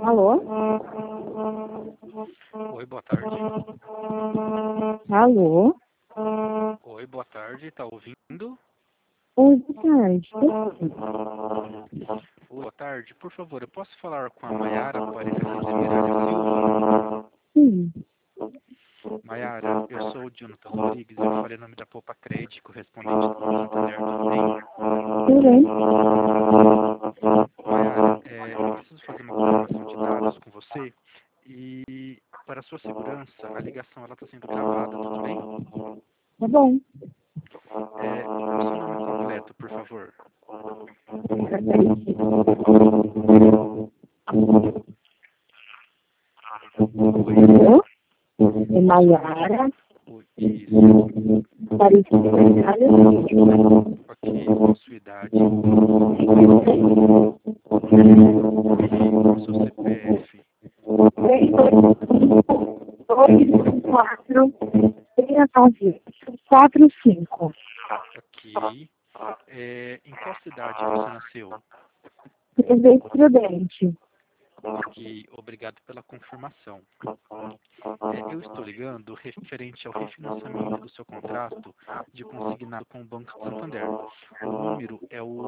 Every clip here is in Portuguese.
Alô? Oi, boa tarde. Alô? Oi, boa tarde, tá ouvindo? Oi, boa tarde. Oi, boa tarde. Por favor, eu posso falar com a Maiara Aparecida de Miralha Silva? Sim, Maiara, eu sou o Jonathan Rodrigues e eu falei o nome da Poupa Crédito, correspondente do Banco Santander, tudo bem? tudo bem? Maiara, eu preciso fazer uma confirmação de dados com você e, para sua segurança, a ligação ela está sendo gravada, tudo bem? Tá bom. O seu nome completo, por favor. Alô? É Maiara, Isso. Aparecida de Miralha Silva. Ok, qual a sua idade? E qual o seu CPF? 325 698 Ok. Em qual cidade você nasceu? Presidente Prudente. Ok, obrigado pela confirmação. Eu estou ligando referente ao refinanciamento do seu contrato de consignado com o Banco Santander. O número é o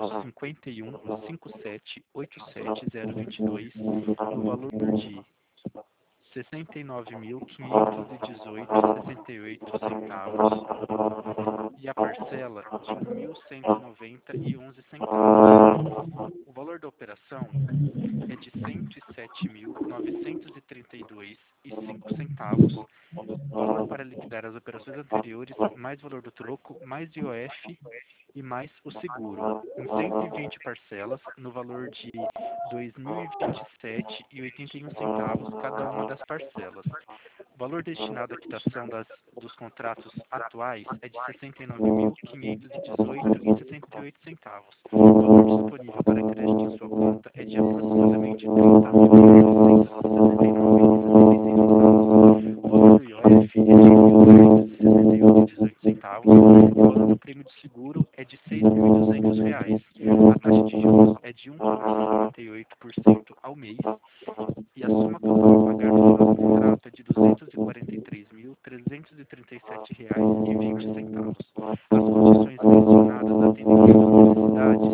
5157878022, no valor de R$ 69.518,68 e a parcela de R$ 1.190,11. O valor da operação é de R$ 107.932,05. Valor para liquidar as operações anteriores, mais valor do troco, mais IOF e mais o seguro, em 120 parcelas, no valor de R$ 2.027,81 cada uma das parcelas. O valor destinado à quitação dos contratos atuais é de R$ 69.518,68. O valor disponível para crédito em sua conta é de aproximadamente R$ 30.969,66. O valor do IOF é de R$ 1.268,18. O valor do prêmio de seguro é de R$ 6.200. A taxa de juros é de 1,58% ao mês e a soma total a pagar no final do contrato é de R$ 243.337,20. As condições mencionadas atendem às suas necessidades.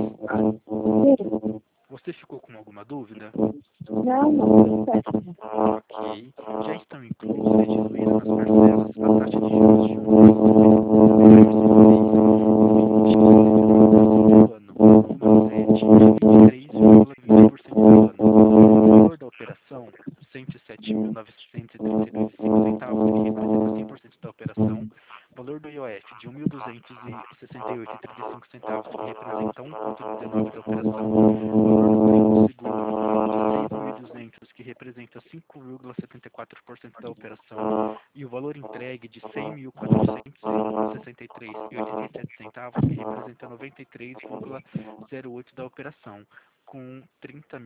Você ficou com alguma dúvida? Não, certo. Ok. Já estão inclusas e diluídas nas parcelas a taxa de juros de 1,55% ao mês, o 20% ao ano e uma sede de 23,20% ao ano. O valor da operação, R$ 107.932,05, que representa 100% da operação. Valor do IOF de R$ 1.268,35, que representa 1,19% da operação. Valor do prêmio do seguro de 6.200, que representa 5,74% da operação. E o valor entregue de R$ 100.463,87, que representa 93,08% da operação, com R$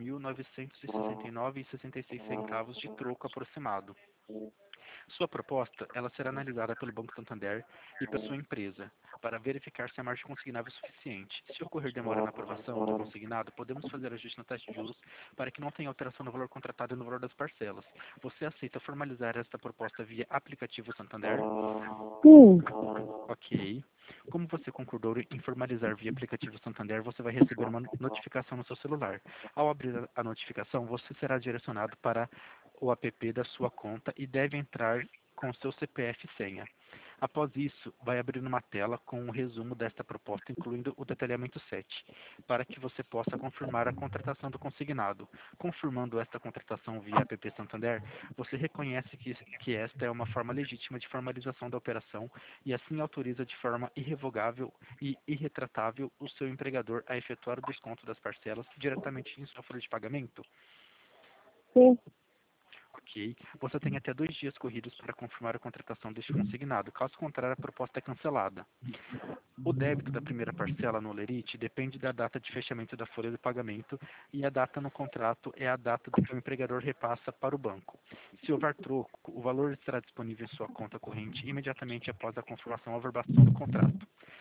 30.969,66 de troco aproximado. Sua proposta ela será analisada pelo Banco Santander e pela sua empresa, para verificar se a margem consignável é suficiente. Se ocorrer demora na aprovação do consignado, podemos fazer ajuste na taxa de juros para que não tenha alteração no valor contratado e no valor das parcelas. Você aceita formalizar esta proposta via aplicativo Santander? Sim, Ok. Como você concordou em formalizar via aplicativo Santander, você vai receber uma notificação no seu celular. Ao abrir a notificação, você será direcionado para o app da sua conta e deve entrar com seu CPF e senha. Após isso, vai abrir uma tela com um resumo desta proposta, incluindo o detalhamento 7, para que você possa confirmar a contratação do consignado. Confirmando esta contratação via app Santander, você reconhece que esta é uma forma legítima de formalização da operação e assim autoriza de forma irrevogável e irretratável o seu empregador a efetuar o desconto das parcelas diretamente em sua folha de pagamento. sim. Ok. Você tem até 2 dias corridos para confirmar a contratação deste consignado. Caso contrário, a proposta é cancelada. O débito da primeira parcela no Olerite depende da data de fechamento da folha de pagamento e a data no contrato é a data do que o empregador repassa para o banco. Se houver troco, o valor estará disponível em sua conta corrente imediatamente após a confirmação ou averbação do contrato.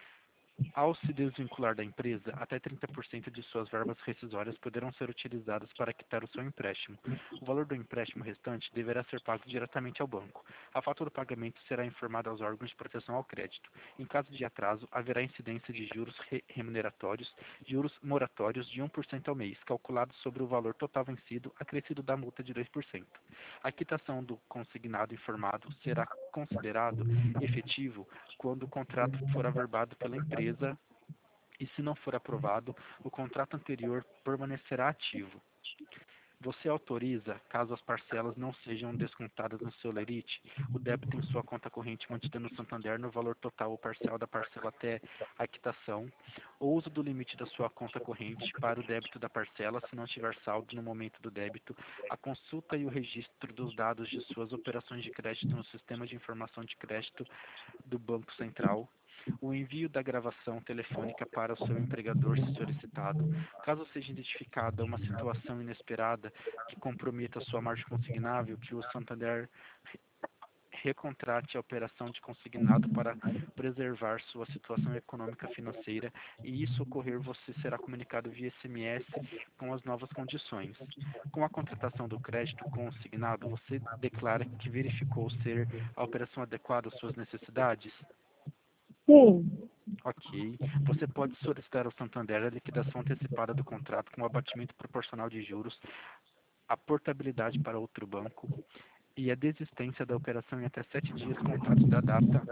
Ao se desvincular da empresa, até 30% de suas verbas rescisórias poderão ser utilizadas para quitar o seu empréstimo. O valor do empréstimo restante deverá ser pago diretamente ao banco. A falta do pagamento será informada aos órgãos de proteção ao crédito. Em caso de atraso, haverá incidência de juros remuneratórios, juros moratórios de 1% ao mês, calculados sobre o valor total vencido, acrescido da multa de 2%. A quitação do consignado informado será considerado efetivo quando o contrato for averbado pela empresa e, se não for aprovado, o contrato anterior permanecerá ativo. Você autoriza, caso as parcelas não sejam descontadas no seu lerite, o débito em sua conta corrente mantida no Santander no valor total ou parcial da parcela até a quitação, ou uso do limite da sua conta corrente para o débito da parcela se não tiver saldo no momento do débito, a consulta e o registro dos dados de suas operações de crédito no Sistema de Informação de Crédito do Banco Central, o envio da gravação telefônica para o seu empregador se solicitado. Caso seja identificada uma situação inesperada que comprometa sua margem consignável, que o Santander recontrate a operação de consignado para preservar sua situação econômica financeira e isso ocorrer, você será comunicado via SMS com as novas condições. Com a contratação do crédito consignado, você declara que verificou ser a operação adequada às suas necessidades? Sim. Ok. Você pode solicitar ao Santander a liquidação antecipada do contrato com o abatimento proporcional de juros, a portabilidade para outro banco e a desistência da operação em até 7 dias contados da data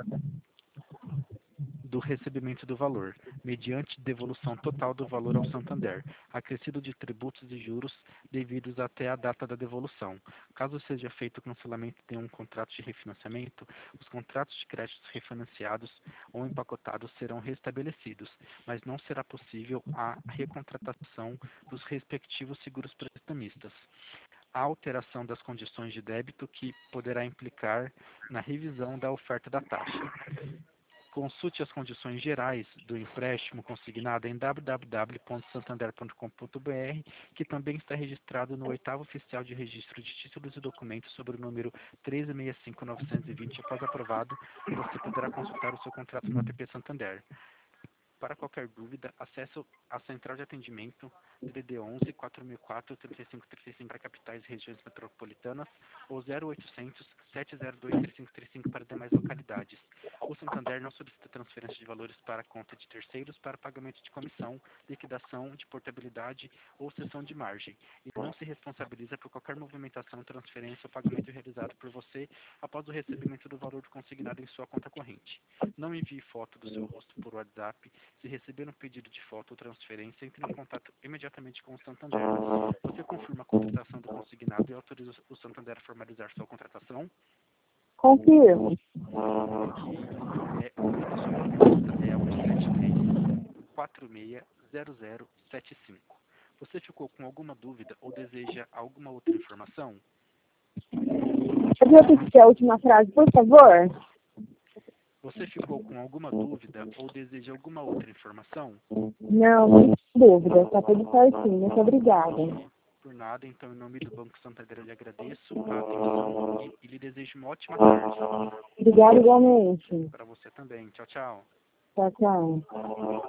do recebimento do valor, mediante devolução total do valor ao Santander, acrescido de tributos e juros devidos até a data da devolução. Caso seja feito o cancelamento de um contrato de refinanciamento, os contratos de créditos refinanciados ou empacotados serão restabelecidos, mas não será possível a recontratação dos respectivos seguros prestamistas. A alteração das condições de débito que poderá implicar na revisão da oferta da taxa. Consulte as condições gerais do empréstimo consignado em www.santander.com.br, que também está registrado no 8º Oficial de Registro de Títulos e Documentos sobre o número 1365920. Após aprovado, você poderá consultar o seu contrato no app Santander. Para qualquer dúvida, acesse a central de atendimento DDD 11 4004 3535 para capitais e regiões metropolitanas ou 0800 702 3535 para demais localidades. O Santander não solicita transferência de valores para a conta de terceiros para pagamento de comissão, liquidação de portabilidade ou cessão de margem e não se responsabiliza por qualquer movimentação, transferência ou pagamento realizado por você após o recebimento do valor consignado em sua conta corrente. Não envie foto do seu rosto por WhatsApp. Se receber um pedido de foto ou transferência, entre em contato imediatamente com o Santander. Você confirma a contratação do consignado e autoriza o Santander a formalizar sua contratação? Confirmo. Ok. O número da sua proposta é 173-460075. Você ficou com alguma dúvida ou deseja alguma outra informação? Pode repetir a última frase, por favor? Você ficou com alguma dúvida ou deseja alguma outra informação? Não, não tem dúvida. Está tudo certinho. Muito obrigada. Por nada, então, em nome do Banco Santander, eu lhe agradeço a atenção e lhe desejo uma ótima tarde. Obrigada igualmente. Para você também. Tchau, tchau. Tchau, tchau.